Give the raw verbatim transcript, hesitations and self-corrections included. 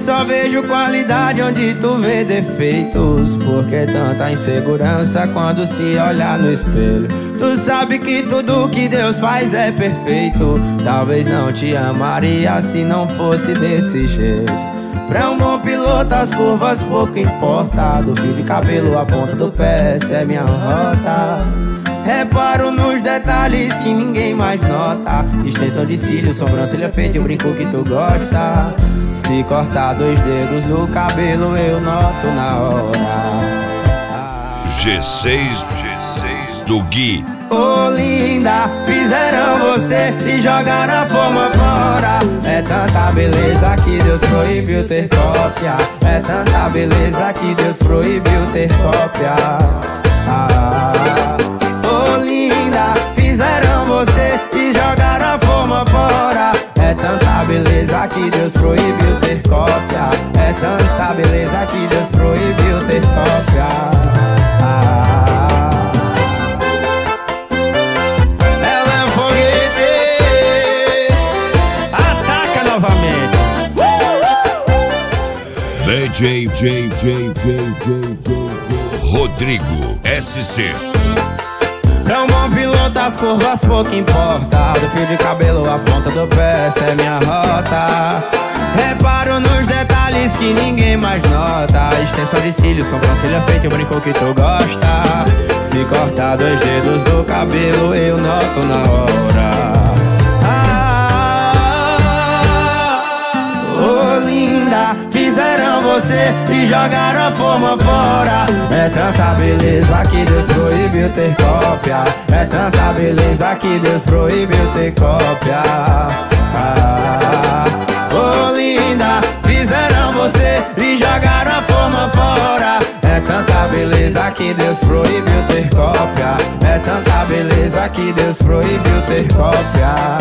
só vejo qualidade onde tu vê defeitos. Por que tanta insegurança quando se olhar no espelho? Tu sabe que tudo que Deus faz é perfeito. Talvez não te amaria se não fosse desse jeito. Pra um bom piloto as curvas pouco importa. Do fio de cabelo à ponta do pé, essa é minha rota. Reparo nos detalhes que ninguém mais nota. Extensão de cílios, sobrancelha feita e o brinco que tu gosta. Se cortar dois dedos no cabelo eu noto na hora. ah. G seis, G seis do Gui. Ô oh, linda, fizeram você e jogaram a forma fora. É tanta beleza que Deus proibiu ter cópia. É tanta beleza que Deus proibiu ter cópia. ah. Ô oh, linda, fizeram você e jogaram a forma fora. É tanta beleza que Deus proibiu ter cópia. É tanta beleza que Deus proibiu ter cópia. ah. Ela é um foguete. Ataca novamente. D J, J, J, J, J, J, Rodrigo S C. Pra um bom piloto as curvas pouco importa. Do fio de cabelo à ponta do pé, essa é minha rota. Reparo nos detalhes que ninguém mais nota. Extensão de cílios, sobrancelha feita e o brinco que tu gosta. Se cortar dois dedos do cabelo eu noto na hora. Oh linda, fizeram você e jogaram a forma fora. É tanta beleza que Deus proibiu ter cópia. É tanta beleza que Deus proibiu ter cópia. ah. Oh linda, fizeram você e jogaram a forma fora. É tanta beleza que Deus proibiu ter cópia. É tanta beleza que Deus proibiu ter cópia.